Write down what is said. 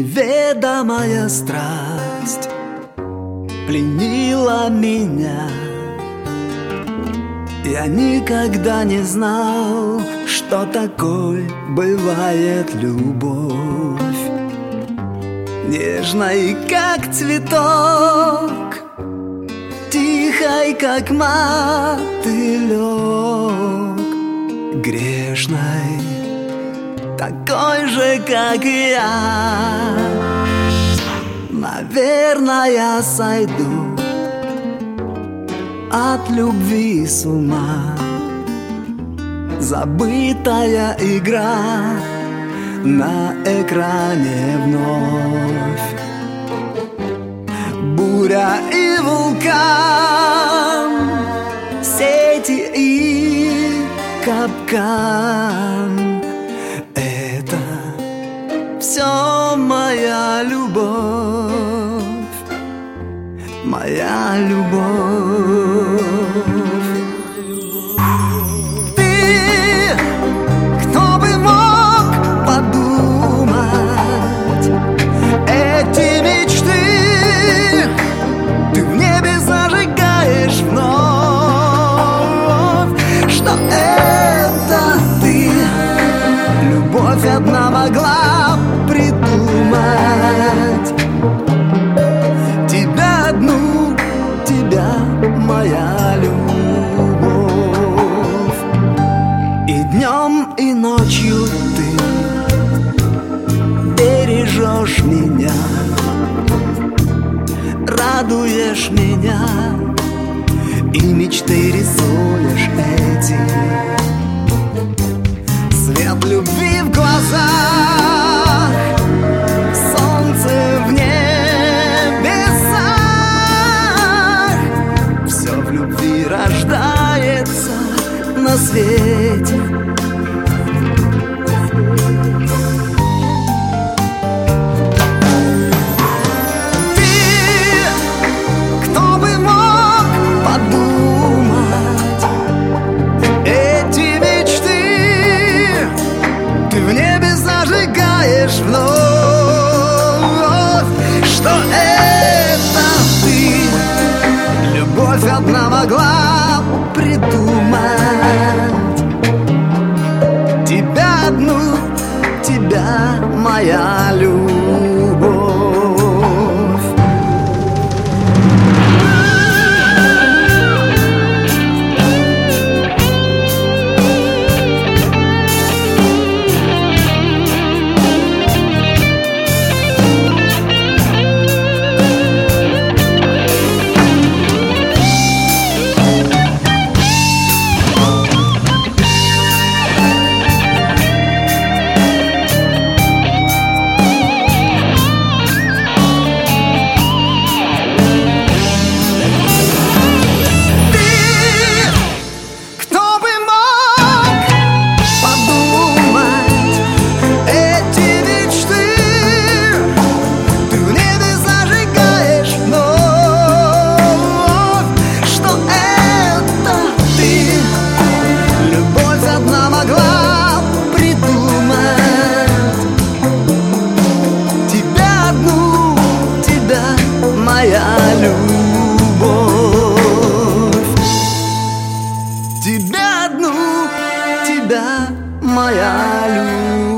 Неведомая страсть пленила меня. Я никогда не знал, что такой бывает любовь. Нежной, как цветок, тихой, как мотылек, грешной, такой же, как и я. Наверное, я сойду от любви с ума. Забытая игра на экране вновь. Буря и вулкан, сети и капкан. Это все моя любовь, моя любовь. Ты, кто бы мог подумать, эти мечты ты в небе зажигаешь вновь, что это ты, любовь одна могла придумать. Тебя одну, тебя, моя любовь. И днем, и ночью ты бережешь меня, радуешь меня, и мечты рисуешь эти. Свет любви в глазах, солнце в небесах. Все в любви рождается на свете. Ты, кто бы мог подумать, эти мечты ты в небе зажигаешь вновь, что это ты, любовь одна могла придумать. Тебя одну, тебя, моя любовь. Моя любовь. Тебя одну, тебя, моя любовь.